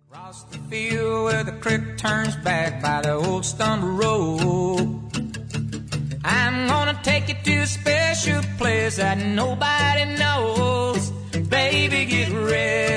Across the field where the creek turns back by the old stump road, I'm gonna take you to a special place that nobody knows. Baby, get ready.